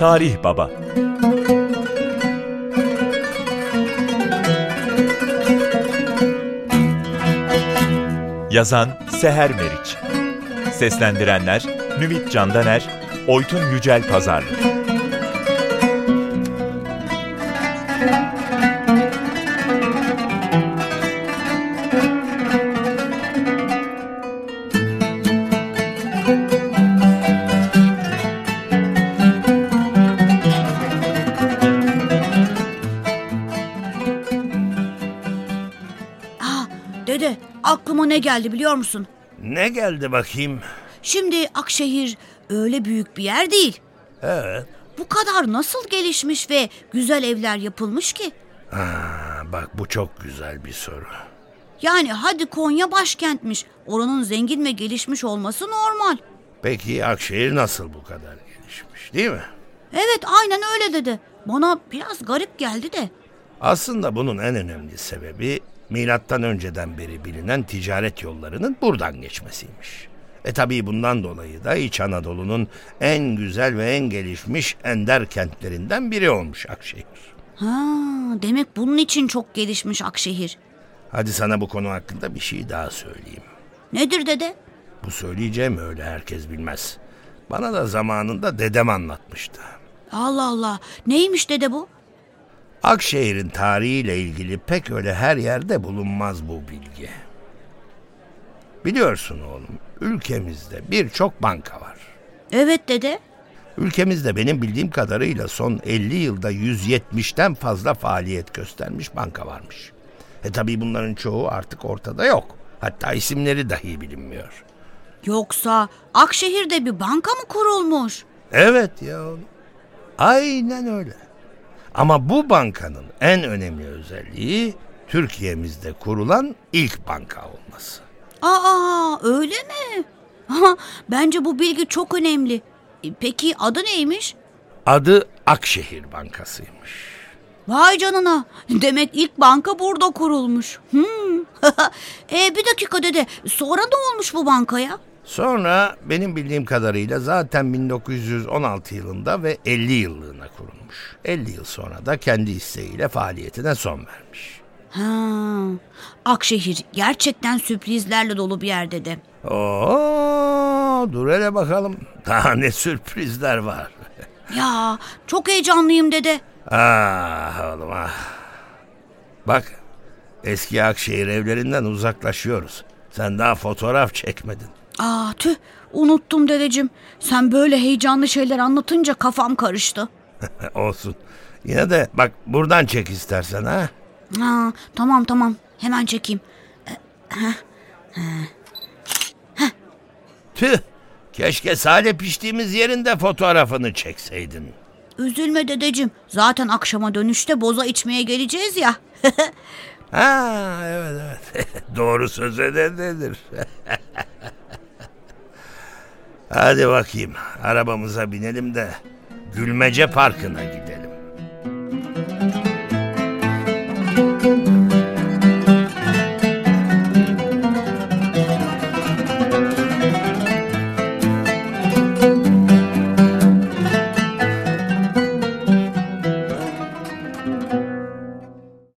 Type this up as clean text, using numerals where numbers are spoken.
Tarih Baba. Yazan Seher Meriç. Seslendirenler Nüvit Candaner, Oytun Yücel Pazarlı. Dede, aklıma ne geldi biliyor musun? Ne geldi bakayım? Şimdi Akşehir öyle büyük bir yer değil. Evet. Bu kadar nasıl gelişmiş ve güzel evler yapılmış ki? Bak bu çok güzel bir soru. Yani hadi Konya başkentmiş. Oranın zengin ve gelişmiş olması normal. Peki Akşehir nasıl bu kadar gelişmiş, değil mi? Evet, aynen öyle dedi. Bana biraz garip geldi de. Aslında bunun en önemli sebebi milattan önceden beri bilinen ticaret yollarının buradan geçmesiymiş. Tabii bundan dolayı da İç Anadolu'nun en güzel ve en gelişmiş ender kentlerinden biri olmuş Akşehir. Demek bunun için çok gelişmiş Akşehir. Hadi sana bu konu hakkında bir şey daha söyleyeyim. Nedir dede? Bu söyleyeceğim öyle herkes bilmez. Bana da zamanında dedem anlatmıştı. Allah Allah, neymiş dede bu? Akşehir'in tarihiyle ilgili pek öyle her yerde bulunmaz bu bilgi. Biliyorsun oğlum, ülkemizde birçok banka var. Evet dede. Ülkemizde benim bildiğim kadarıyla son 50 yılda 170'ten fazla faaliyet göstermiş banka varmış. Tabii bunların çoğu artık ortada yok. Hatta isimleri dahi bilinmiyor. Yoksa Akşehir'de bir banka mı kurulmuş? Evet ya oğlum. Aynen öyle. Ama bu bankanın en önemli özelliği Türkiye'mizde kurulan ilk banka olması. Öyle mi? Bence bu bilgi çok önemli. Peki adı neymiş? Adı Akşehir Bankası'ymış. Vay canına. Demek ilk banka burada kurulmuş. Bir dakika dede. Sonra ne olmuş bu bankaya? Sonra benim bildiğim kadarıyla zaten 1916 yılında ve 50 yıllığına kurulmuş. 50 yıl sonra da kendi isteğiyle faaliyetine son vermiş. Akşehir gerçekten sürprizlerle dolu bir yer dede. Dur hele bakalım. Daha ne sürprizler var. Ya çok heyecanlıyım dede. Oğlum. Bak, eski Akşehir evlerinden uzaklaşıyoruz. Sen daha fotoğraf çekmedin. Tüh, unuttum dedeciğim. Sen böyle heyecanlı şeyler anlatınca kafam karıştı. Olsun. Yine de bak buradan çek istersen ha. Tamam. Hemen çekeyim. Tüh. Keşke salep içtiğimiz yerin de fotoğrafını çekseydin. Üzülme dedeciğim. Zaten akşama dönüşte boza içmeye geleceğiz ya. Evet. Doğru söze de denir. Hadi bakayım. Arabamıza binelim de Gülmece Parkı'na gidelim.